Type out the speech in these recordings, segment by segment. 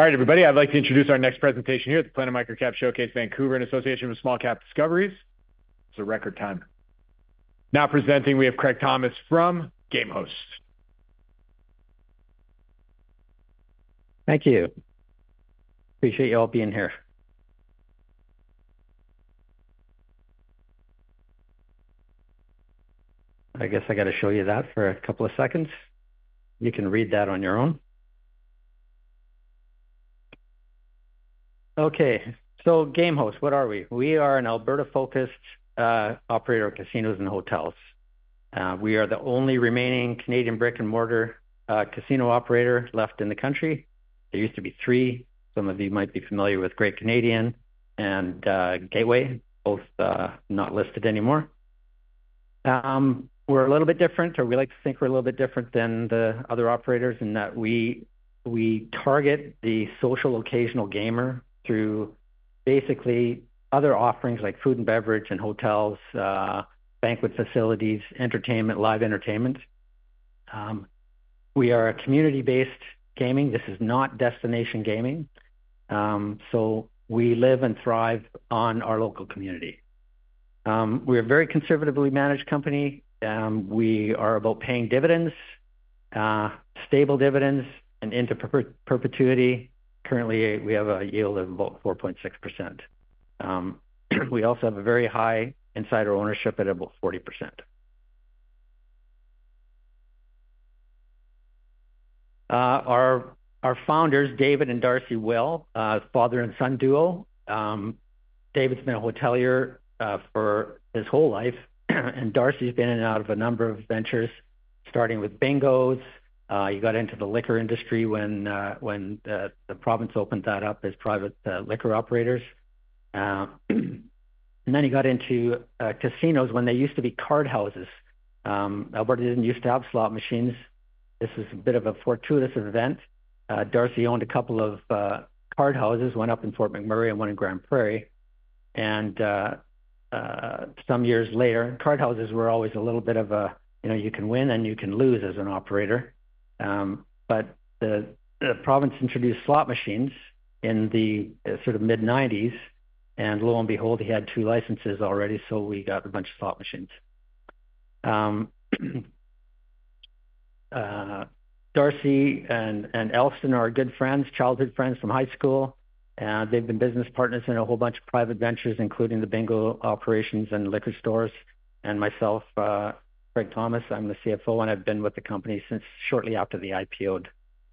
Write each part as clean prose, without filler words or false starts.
All right, everybody, I'd like to introduce our next presentation here at the Planet Microcap Showcase Vancouver in association with Small Cap Discoveries. It's a record time. Now presenting, we have Craig Thomas from GameHost. Thank you. Appreciate you all being here. I guess I got to show you that for a couple of seconds. You can read that on your own. Okay, so GameHost, what are we? We are an Alberta-focused operator of casinos and hotels. We are the only remaining Canadian brick-and-mortar casino operator left in the country. There used to be 3. Some of you might be familiar with Great Canadian and Gateway, both not listed anymore. We're a little bit different, or we like to think we're a little bit different than the other operators in that we target the social occasional gamer through basically other offerings like food and beverage and hotels, banquet facilities, entertainment, live entertainment. We are a community-based gaming. This is not destination gaming. So we live and thrive on our local community. We're a very conservatively managed company. We are about paying dividends, stable dividends, and into perpetuity. Currently, we have a yield of about 4.6%. We also have a very high insider ownership at about 40%. Our founders, David and Darcy Will, father and son duo. David's been a hotelier for his whole life, and Darcy's been in and out of a number of ventures, starting with bingos. He got into the liquor industry when the province opened that up as private liquor operators. And then he got into casinos when they used to be card houses. Alberta didn't used to have slot machines. This was a bit of a fortuitous event. Darcy owned a couple of card houses, one up in Fort McMurray and one in Grand Prairie. And some years later, card houses were always a little bit of a, you can win and you can lose as an operator. But the province introduced slot machines in the sort of mid-90s, and lo and behold, he had 2 licenses already, so we got a bunch of slot machines. Darcy and Elston are good friends, childhood friends from high school. They've been business partners in a whole bunch of private ventures, including the bingo operations and liquor stores. And myself, Craig Thomas, I'm the CFO, and I've been with the company since shortly after the IPO'd.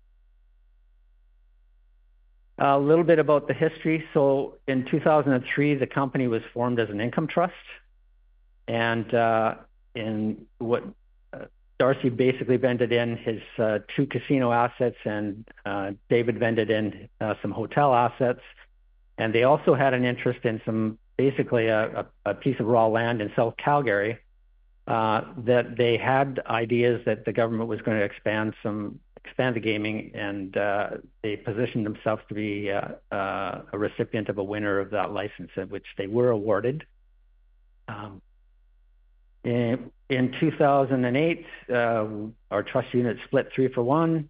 A little bit about the history. So in 2003, the company was formed as an income trust. And in what Darcy basically vended in his 2 casino assets, and David vended in some hotel assets. And they also had an interest in some, basically a piece of raw land in South Calgary that they had ideas that the government was going to expand the gaming, and they positioned themselves to be a recipient of a winner of that license, which they were awarded. In 2008, our trust unit split 3-for-1.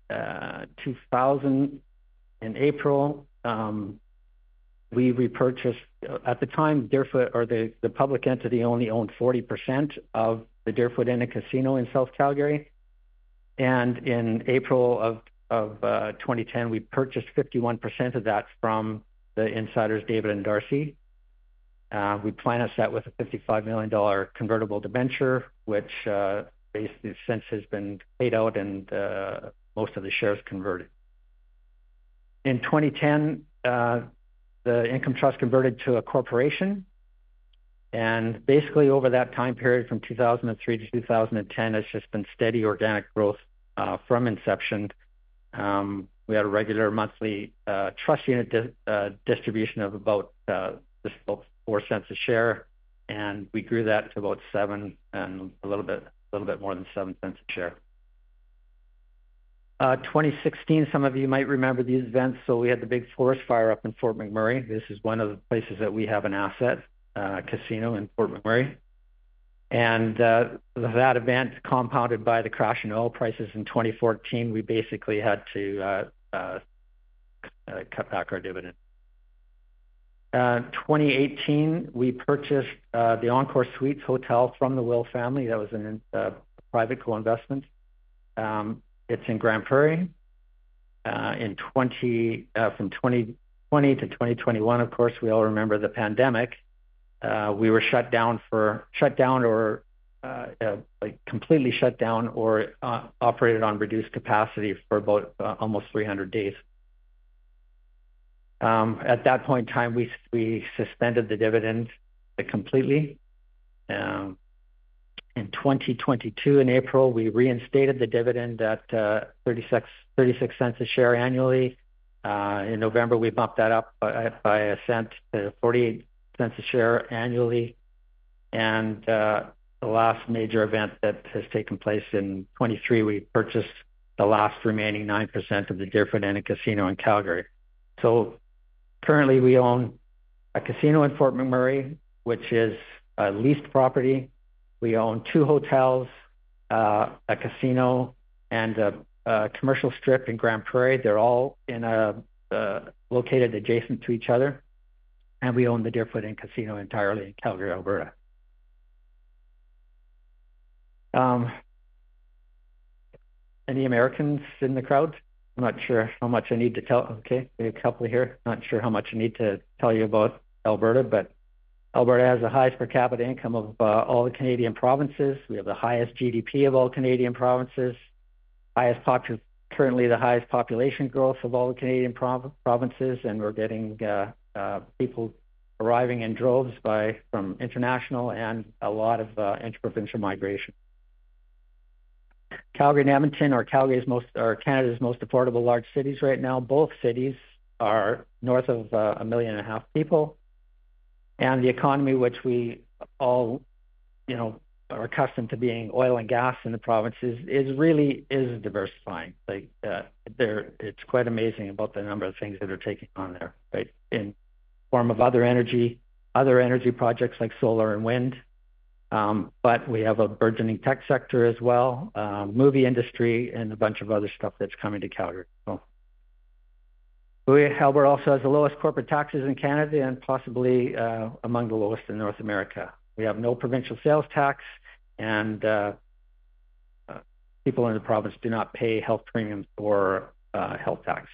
2000, in April, we repurchased. At the time, Deerfoot, or the public entity, only owned 40% of the Deerfoot Inn and Casino in South Calgary. And in April of 2010, we purchased 51% of that from the insiders, David and Darcy. We financed that with a $55 million convertible debenture, which basically since has been paid out, and most of the shares converted. In 2010, the income trust converted to a corporation. And basically over that time period from 2003 to 2010, it's just been steady organic growth from inception. We had a regular monthly trust unit distribution of about 4 cents a share, and we grew that to about 7 and a little bit more than 7 cents a share. 2016, some of you might remember these events. So we had the big forest fire up in Fort McMurray. This is one of the places that we have an asset, casino in Fort McMurray. And that event, compounded by the crash in oil prices in 2014, we basically had to cut back our dividend. 2018, we purchased the Encore Suites Hotel from the Will family. That was a private co-investment. It's in Grand Prairie. From 2020 to 2021, of course, we all remember the pandemic. We were completely shut down or operated on reduced capacity for about almost 300 days. At that point in time, we suspended the dividend completely. In 2022, in April, we reinstated the dividend at 36 cents a share annually. In November, we bumped that up by a cent to 48 cents a share annually. And the last major event that has taken place in 23, we purchased the last remaining 9% of the Deerfoot Inn and Casino in Calgary. So currently, we own a casino in Fort McMurray, which is a leased property. We own 2 hotels, a casino, and a commercial strip in Grand Prairie. They're all located adjacent to each other. And we own the Deerfoot Inn Casino entirely in Calgary, Alberta. Any Americans in the crowd? I'm not sure how much I need to tell. Okay, a couple here. Not sure how much I need to tell you about Alberta, but Alberta has the highest per capita income of all the Canadian provinces. We have the highest GDP of all Canadian provinces. Currently the highest population growth of all the Canadian provinces, and we're getting people arriving in droves from international and a lot of interprovincial migration. Calgary and Edmonton are Canada's most affordable large cities right now. Both cities are north of 1.5 million people, and the economy, which we all, are accustomed to being oil and gas in the provinces, is diversifying. It's quite amazing about the number of things that are taking on there, right? In form of other energy projects like solar and wind. But we have a burgeoning tech sector as well, movie industry, and a bunch of other stuff that's coming to Calgary. So Alberta also has the lowest corporate taxes in Canada and possibly among the lowest in North America. We have no provincial sales tax, and people in the province do not pay health premiums or health tax.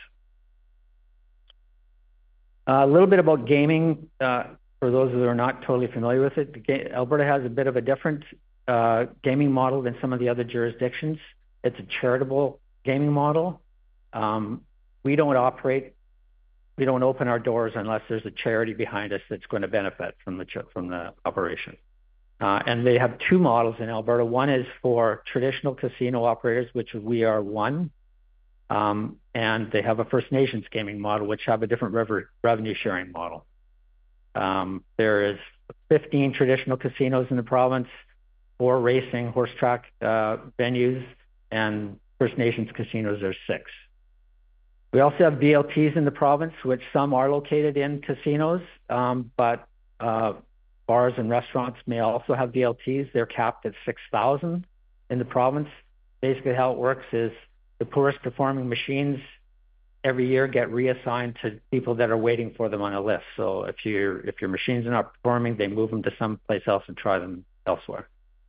A little bit about gaming. For those who are not totally familiar with it, Alberta has a bit of a different gaming model than some of the other jurisdictions. It's a charitable gaming model. We don't open our doors unless there's a charity behind us that's going to benefit from the operation. And they have 2 models in Alberta. One is for traditional casino operators, which we are one. And they have a First Nations gaming model, which have a different revenue sharing model. There is 15 traditional casinos in the province, 4 racing horse track venues, and First Nations casinos are 6. We also have VLTs in the province, which some are located in casinos, but bars and restaurants may also have VLTs. They're capped at 6,000 in the province. Basically, how it works is the poorest performing machines every year get reassigned to people that are waiting for them on a list. So if your machines are not performing, they move them to someplace else and try them elsewhere.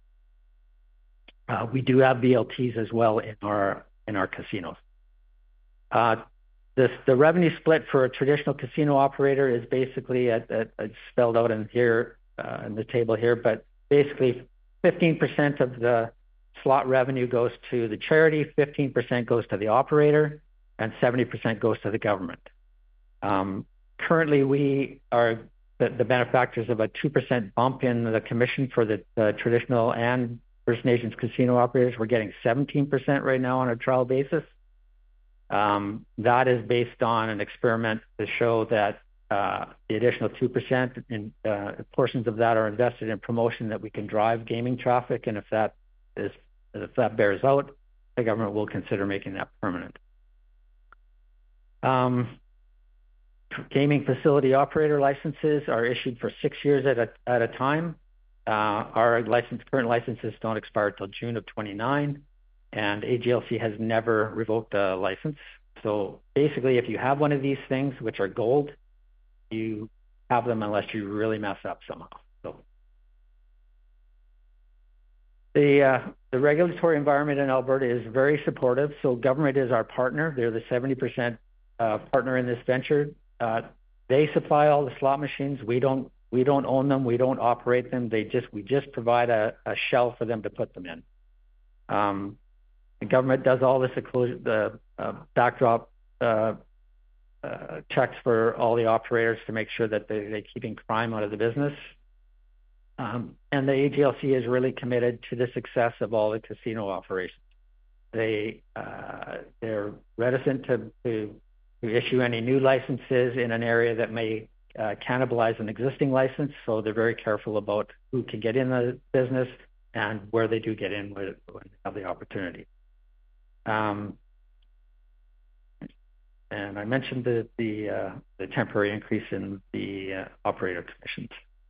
We do have VLTs as well in our casinos. The revenue split for a traditional casino operator is basically it's spelled out in here in the table here, but basically 15% of the slot revenue goes to the charity, 15% goes to the operator, and 70% goes to the government. Currently, we are the benefactors of a 2% bump in the commission for the traditional and First Nations casino operators. We're getting 17% right now on a trial basis. That is based on an experiment to show that the additional 2% in portions of that are invested in promotion that we can drive gaming traffic, and if that bears out, the government will consider making that permanent. Gaming facility operator licenses are issued for 6 years at a time. Our current licenses don't expire until June of 29, and AGLC has never revoked a license. So basically, if you have one of these things, which are gold, you have them unless you really mess up somehow. So the regulatory environment in Alberta is very supportive. So government is our partner. They're the 70% partner in this venture. They supply all the slot machines. We don't own them. We don't operate them. We just provide a shell for them to put them in. The government does all this backdrop checks for all the operators to make sure that they're keeping crime out of the business. And the AGLC is really committed to the success of all the casino operations. They're reticent to issue any new licenses in an area that may cannibalize an existing license. So they're very careful about who can get in the business and where they do get in when they have the opportunity. And I mentioned the temporary increase in the operator commissions.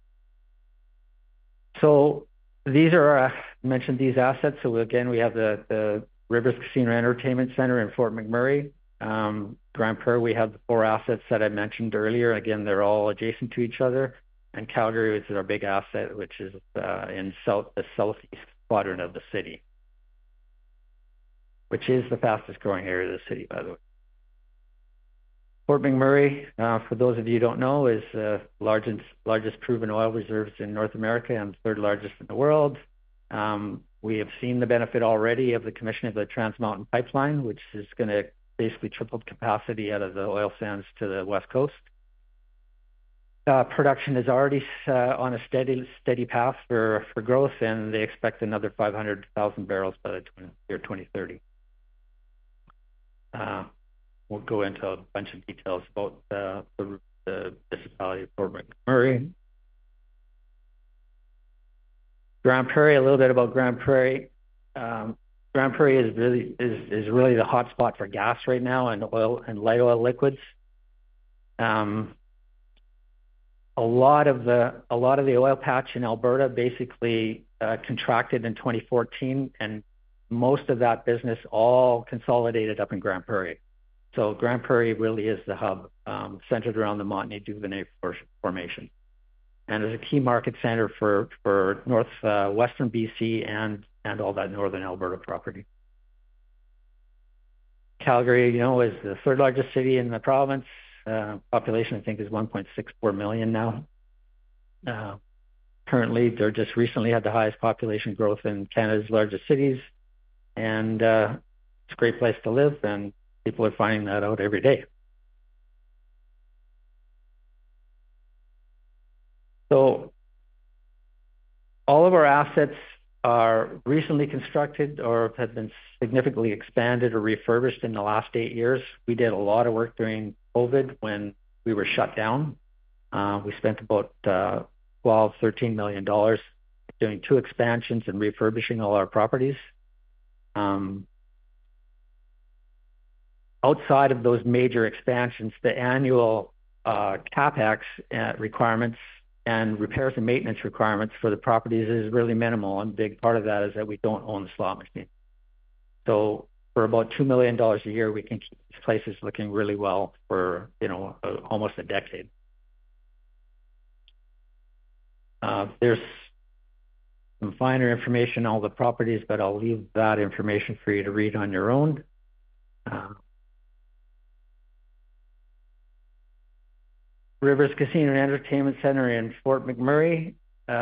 So these are, I mentioned these assets. So again, we have the Rivers Casino Entertainment Center in Fort McMurray. Grande Prairie, we have the 4 assets that I mentioned earlier. Again, they're all adjacent to each other. And Calgary is our big asset, which is in the southeast quadrant of the city, which is the fastest growing area of the city, by the way. Fort McMurray, for those of you who don't know, is the largest proven oil reserves in North America and 3rd largest in the world. We have seen the benefit already of the commission of the Trans Mountain Pipeline, which is going to basically triple capacity out of the oil sands to the west coast. Production is already on a steady path for growth, and they expect another 500,000 barrels by the year 2030. We'll go into a bunch of details about the municipality of Fort McMurray. Grande Prairie, a little bit about Grande Prairie. Grande Prairie is really the hot spot for gas right now, and oil and light oil liquids. A lot of the oil patch in Alberta basically contracted in 2014, and most of that business all consolidated up in Grande Prairie. So Grande Prairie really is the hub, centered around the Montney-Duvernay formation, and is a key market center for northwestern BC and all that northern Alberta property. Calgary, is the 3rd largest city in the province. Population, I think, is 1.64 million now. Currently, they just recently had the highest population growth in Canada's largest cities, and it's a great place to live, and people are finding that out every day. So all of our assets are recently constructed or have been significantly expanded or refurbished in the last 8 years. We did a lot of work during COVID when we were shut down. We spent about $13 million doing 2 expansions and refurbishing all our properties. Outside of those major expansions, the annual CapEx requirements and repairs and maintenance requirements for the properties is really minimal. And a big part of that is that we don't own the slot machine. So for about $2 million a year, we can keep these places looking really well for, almost a decade. There's some finer information on all the properties, but I'll leave that information for you to read on your own. Rivers Casino and Entertainment Center in Fort McMurray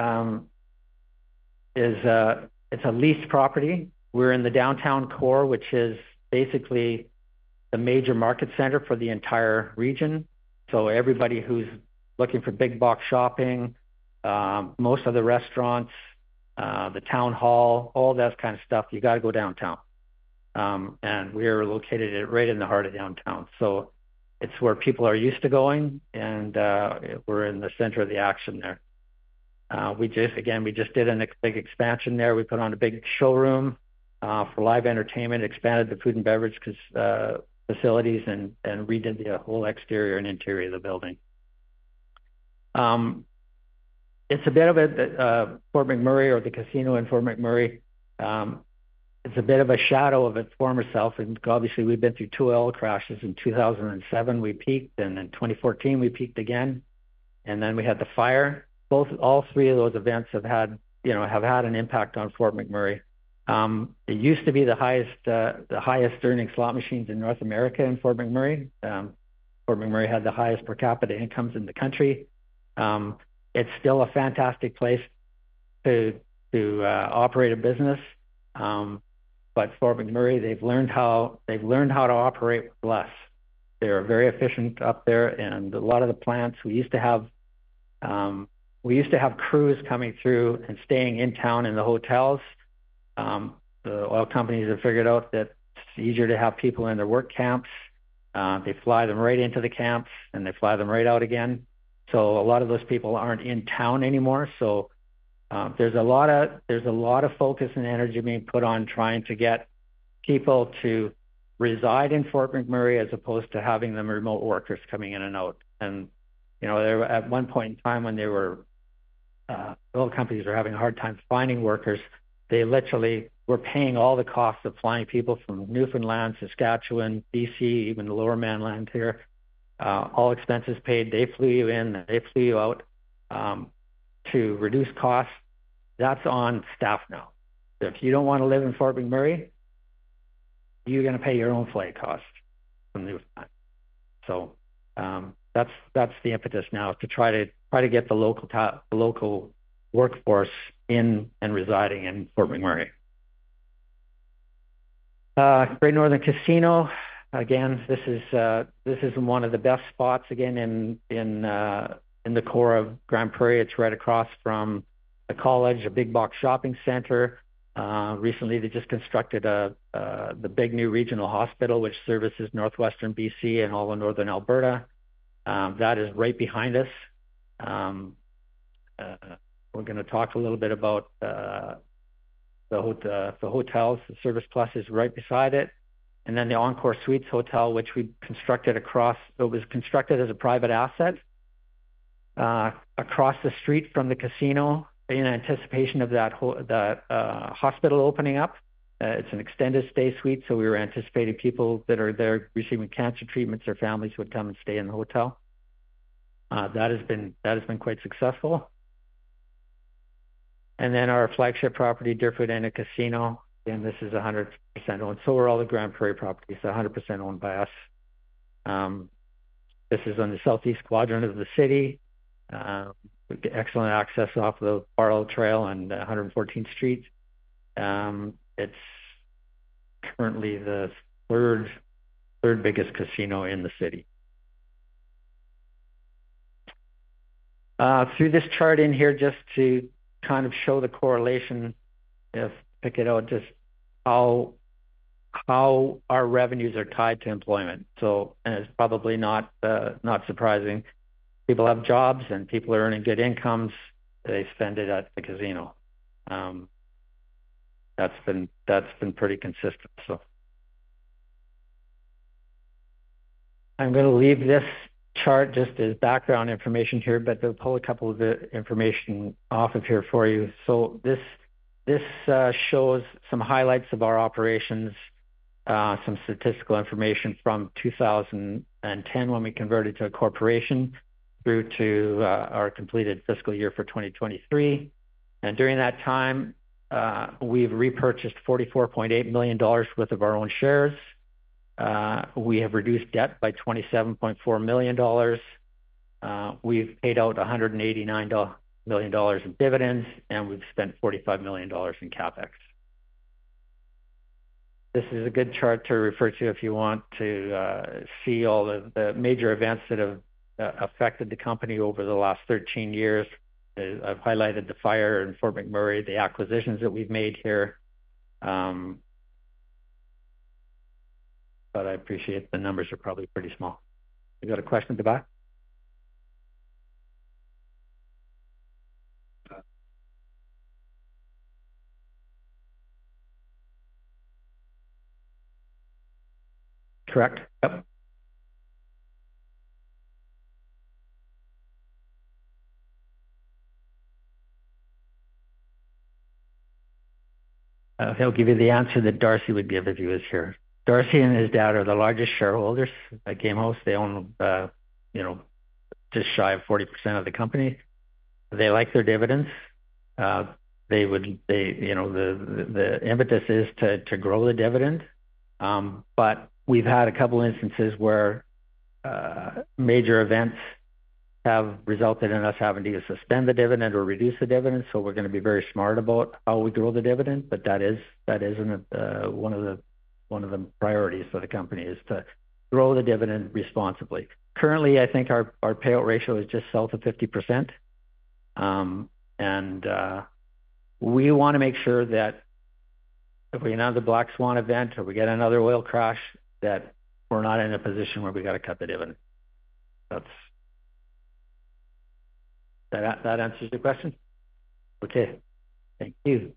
it's a leased property. We're in the downtown core, which is basically the major market center for the entire region. So everybody who's looking for big box shopping, most of the restaurants, the town hall, all that kind of stuff, you got to go downtown. And we're located right in the heart of downtown. So it's where people are used to going, and we're in the center of the action there. We just did a big expansion there. We put on a big showroom for live entertainment, expanded the food and beverage facilities, and redid the whole exterior and interior of the building. It's a bit of a Fort McMurray, or the casino in Fort McMurray. it's a bit of a shadow of its former self. And obviously, we've been through 2 oil crashes. In 2007, we peaked, and in 2014, we peaked again. And then we had the fire. All three of those events have had an impact on Fort McMurray. It used to be the highest earning slot machines in North America in Fort McMurray. Fort McMurray had the highest per capita incomes in the country. It's still a fantastic place to operate a business. But Fort McMurray, they've learned how to operate with less. They're very efficient up there, and a lot of the plants we used to have crews coming through and staying in town in the hotels. The oil companies have figured out that it's easier to have people in their work camps. They fly them right into the camps and they fly them right out again. So a lot of those people aren't in town anymore. So there's a lot of focus and energy being put on trying to get people to reside in Fort McMurray as opposed to having them remote workers coming in and out. And there at one point in time when oil companies were having a hard time finding workers, they literally were paying all the costs of flying people from Newfoundland, Saskatchewan, BC, even the Lower Mainland here, all expenses paid. They flew you in, they flew you out to reduce costs. That's on staff now. If you don't want to live in Fort McMurray, you're going to pay your own flight costs from Newfoundland. So that's the impetus now, to try to get the local workforce in and residing in Fort McMurray. Great Northern Casino, again, this is one of the best spots again in the core of Grande Prairie. It's right across from the college, a big box shopping center. Recently, they just constructed the big new regional hospital, which services northwestern BC and all of northern Alberta. That is right behind us. We're going to talk a little bit about the hotels. The Service Plus is right beside it. And then the Encore Suites Hotel, which we constructed it was constructed as a private asset across the street from the casino in anticipation of that hospital opening up. It's an extended stay suite, so we were anticipating people that are there receiving cancer treatments, their families would come and stay in the hotel. That has been quite successful. And then our flagship property, Deerfoot Inlet Casino, and this is 100% owned. So are all the Grande Prairie properties, 100% owned by us. This is on the southeast quadrant of the city. Excellent access off the Barlow Trail and 114th Street. It's currently the third biggest casino in the city. Through this chart in here, just to kind of show the correlation, pick it out, just how our revenues are tied to employment. So, and it's probably not surprising. People have jobs and people are earning good incomes. They spend it at the casino. That's been pretty consistent. So I'm going to leave this chart just as background information here, but they'll pull a couple of the information off of here for you. So this shows some highlights of our operations, some statistical information from 2010 when we converted to a corporation through to our completed fiscal year for 2023. And during that time, we've repurchased $44.8 million worth of our own shares. We have reduced debt by $27.4 million. We've paid out $189 million in dividends, and we've spent $45 million in CapEx. This is a good chart to refer to if you want to see all of the major events that have affected the company over the last 13 years. I've highlighted the fire in Fort McMurray, the acquisitions that we've made here. But I appreciate the numbers are probably pretty small. You got a question at the back? Correct. Yep. He'll give you the answer that Darcy would give if he was here. Darcy and his dad are the largest shareholders at Gamehouse. They own, just shy of 40% of the company. They like their dividends. The impetus is to grow the dividend. But we've had a couple instances where major events have resulted in us having to either suspend the dividend or reduce the dividend. So we're going to be very smart about how we grow the dividend. But that is one of the priorities for the company, is to grow the dividend responsibly. Currently, I think our payout ratio is just south of 50%. We want to make sure that if we get another black swan event or we get another oil crash, that we're not in a position where we got to cut the dividend. That answers your question? Okay, thank you.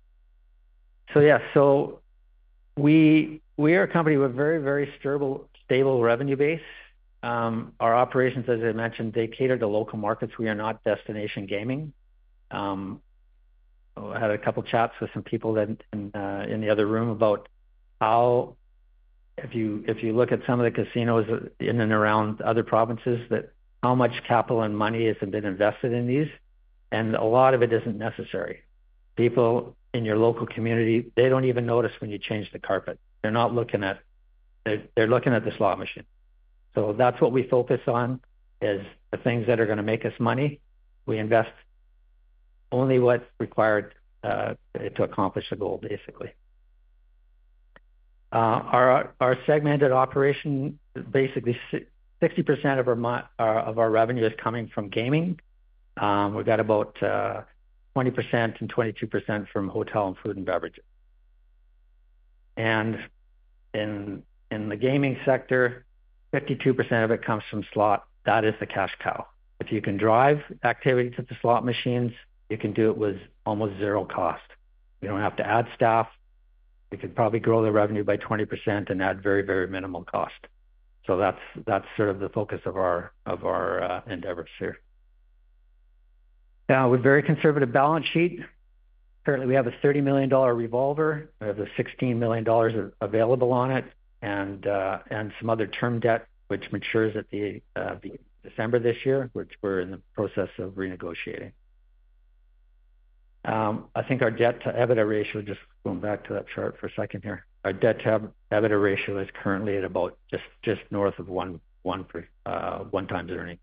So we are a company with very, very stable revenue base. Our operations, as I mentioned, they cater to local markets. We are not destination gaming. I had a couple chats with some people in the other room about how, if you look at some of the casinos in and around other provinces, that how much capital and money has been invested in these, and a lot of it isn't necessary. People in your local community, they don't even notice when you change the carpet. They're not looking at, they're looking at the slot machine. So that's what we focus on, is the things that are going to make us money. We invest only what's required to accomplish the goal, basically. Our segmented operation, basically 60% of our revenue is coming from gaming. We've got about 20% and 22% from hotel and food and beverages. And in the gaming sector, 52% of it comes from slot. That is the cash cow. If you can drive activity to the slot machines, you can do it with almost zero cost. You don't have to add staff. We could probably grow the revenue by 20% and add very, very minimal cost. So that's sort of the focus of our endeavors here. Now, with very conservative balance sheet, currently we have a $30 million revolver. We have the $16 million available on it, and some other term debt which matures at the December this year, which we're in the process of renegotiating. I think our debt to EBITDA ratio, just going back to that chart for a second here, our debt to EBITDA ratio is currently at about just north of one times earnings.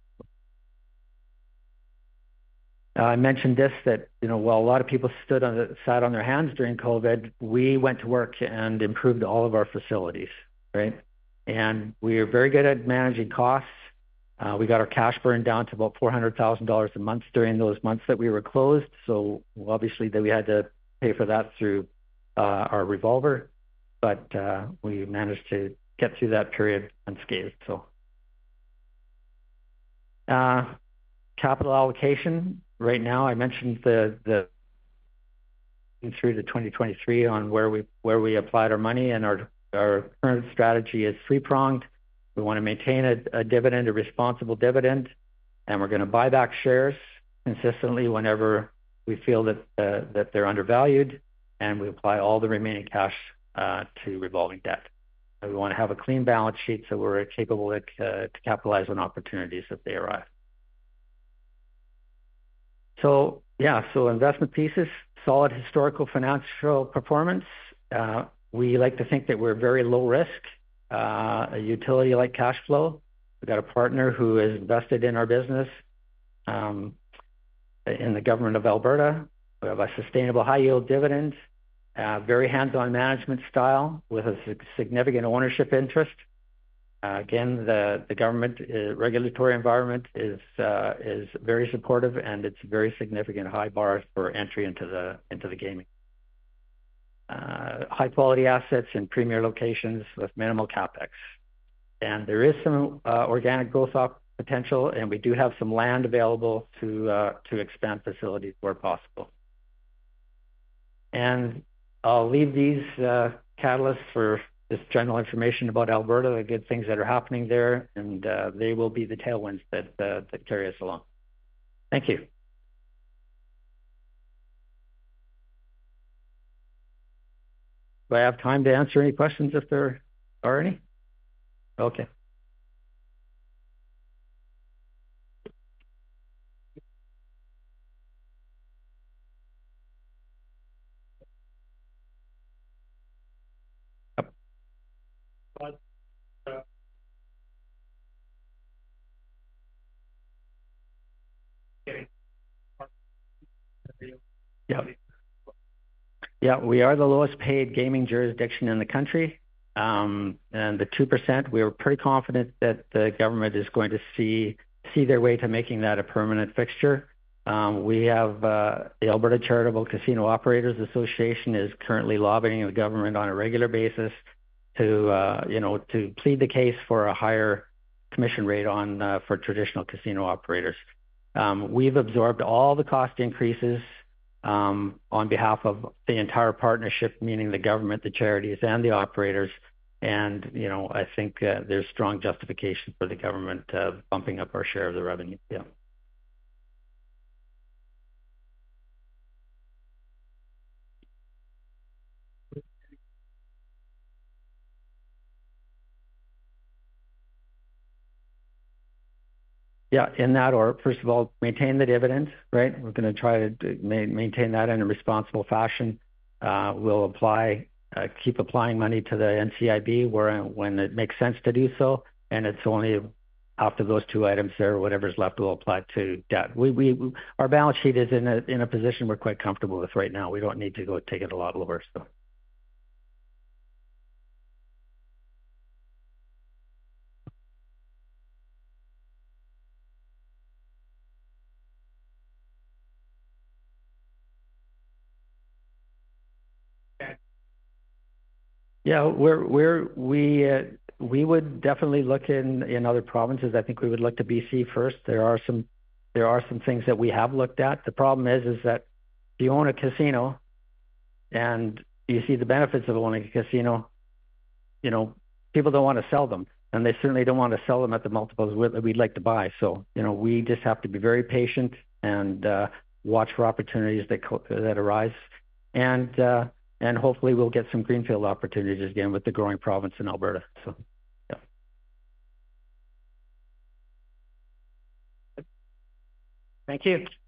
I mentioned this, that while a lot of people sat on their hands during COVID, we went to work and improved all of our facilities, right? And we are very good at managing costs. We got our cash burn down to about $400,000 a month during those months that we were closed. So obviously that we had to pay for that through our revolver, but we managed to get through that period unscathed. So capital allocation right now, I mentioned the through to 2023 on where we applied our money, and our current strategy is three-pronged. We want to maintain a dividend, a responsible dividend, and we're going to buy back shares consistently whenever we feel that they're undervalued, and we apply all the remaining cash to revolving debt. And we want to have a clean balance sheet so we're capable to capitalize on opportunities if they arrive. So investment pieces, solid historical financial performance. We like to think that we're very low risk, a utility-like cash flow. We've got a partner who is invested in our business in the government of Alberta. We have a sustainable high-yield dividend, very hands-on management style with a significant ownership interest. Again, the government regulatory environment is very supportive, and it's a very significant high bar for entry into the gaming. High quality assets in premier locations with minimal capex, and there is some organic growth potential, and we do have some land available to expand facilities where possible. And I'll leave these catalysts for this general information about Alberta, the good things that are happening there, and they will be the tailwinds that carry us along. Thank you. I have time to answer any questions if there are any? Okay. Yeah. Yeah, we are the lowest paid gaming jurisdiction in the country. And the 2%, we were pretty confident that the government is going to see their way to making that a permanent fixture. We have the Alberta Charitable Casino Operators Association is currently lobbying the government on a regular basis to plead the case for a higher commission rate on for traditional casino operators. We've absorbed all the cost increases on behalf of the entire partnership, meaning the government, the charities, and the operators. And, I think there's strong justification for the government bumping up our share of the revenue. Yeah. Yeah, in that order, first of all, maintain the dividend, right? We're going to try to maintain that in a responsible fashion. We'll keep applying money to the NCIB when it makes sense to do so, and it's only after those two items there, whatever's left, we'll apply to debt. Our balance sheet is in a position we're quite comfortable with right now. We don't need to go take it a lot lower. So. Yeah, we would definitely look in other provinces. I think we would look to BC first. There are some things that we have looked at. The problem is that if you own a casino and you see the benefits of owning a casino, people don't want to sell them, and they certainly don't want to sell them at the multiples we'd like to buy. So, we just have to be very patient and watch for opportunities that arise. And hopefully we'll get some greenfield opportunities again with the growing province in Alberta. So, yeah. Thank you.